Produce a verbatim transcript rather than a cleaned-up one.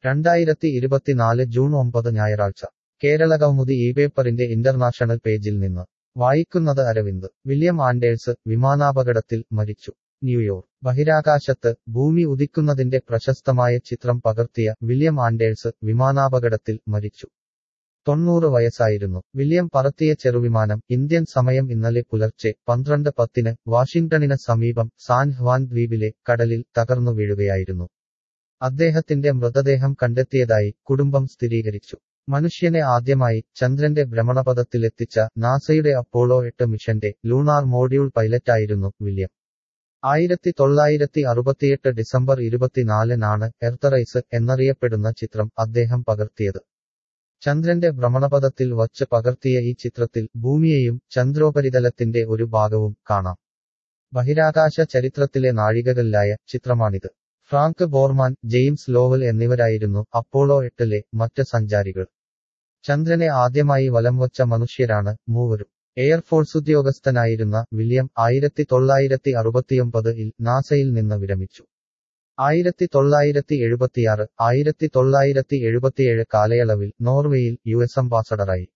രണ്ടായിരത്തി ഇരുപത്തിനാല് ജൂൺ ഒമ്പത് ഞായറാഴ്ച കേരളകൗമുദി ഈ പേപ്പറിന്റെ ഇന്റർനാഷണൽ പേജിൽ നിന്ന് വായിക്കുന്നത് അരവിന്ദ്. വില്യം ആൻഡേഴ്സ് വിമാനാപകടത്തിൽ മരിച്ചു. ന്യൂയോർക്ക്. ബഹിരാകാശത്ത് ഭൂമി ഉദിക്കുന്നതിന്റെ പ്രശസ്തമായ ചിത്രം പകർത്തിയ വില്യം ആൻഡേഴ്സ് വിമാനാപകടത്തിൽ മരിച്ചു. തൊണ്ണൂറ് വയസ്സായിരുന്നു. വില്യം പറത്തിയ ചെറുവിമാനം ഇന്ത്യൻ സമയം ഇന്നലെ പുലർച്ചെ പന്ത്രണ്ട് പത്തിന് വാഷിംഗ്ടണിന് സമീപം സാൻ ഹ്വാൻ ദ്വീപിലെ കടലിൽ തകർന്നു വീഴുകയായിരുന്നു. അദ്ദേഹത്തിന്റെ മൃതദേഹം കണ്ടെത്തിയതായി കുടുംബം സ്ഥിരീകരിച്ചു. മനുഷ്യനെ ആദ്യമായി ചന്ദ്രന്റെ ഭ്രമണപഥത്തിലെത്തിച്ച നാസയുടെ അപ്പോളോ എട്ട് മിഷന്റെ ലൂണാർ മോഡ്യൂൾ പൈലറ്റായിരുന്നു വില്യം. ആയിരത്തി തൊള്ളായിരത്തി അറുപത്തിയെട്ട് ഡിസംബർ ഇരുപത്തിനാലിനാണ് എർത്തറൈസ് എന്നറിയപ്പെടുന്ന ചിത്രം അദ്ദേഹം പകർത്തിയത്. ചന്ദ്രന്റെ ഭ്രമണപഥത്തിൽ വച്ച് പകർത്തിയ ഈ ചിത്രത്തിൽ ഭൂമിയെയും ചന്ദ്രോപരിതലത്തിന്റെ ഒരു ഭാഗവും കാണാം. ബഹിരാകാശ ചരിത്രത്തിലെ നാഴികകല്ലായ ചിത്രമാണിത്. ഫ്രാങ്ക് ബോർമാൻ, ജെയിംസ് ലോവൽ എന്നിവരായിരുന്നു അപ്പോളോ എട്ടിലെ മറ്റ് സഞ്ചാരികൾ. ചന്ദ്രനെ ആദ്യമായി വലംവച്ച മനുഷ്യരാണ് മൂവരും. എയർഫോഴ്സ് ഉദ്യോഗസ്ഥനായിരുന്ന വില്യം ആയിരത്തി തൊള്ളായിരത്തി അറുപത്തിയൊമ്പതിൽ നാസയിൽ നിന്ന് വിരമിച്ചു. ആയിരത്തി തൊള്ളായിരത്തി എഴുപത്തിയാറ് ആയിരത്തി തൊള്ളായിരത്തി എഴുപത്തിയേഴ് കാലയളവിൽ നോർവേയിൽ യു എസ് അംബാസഡറായി.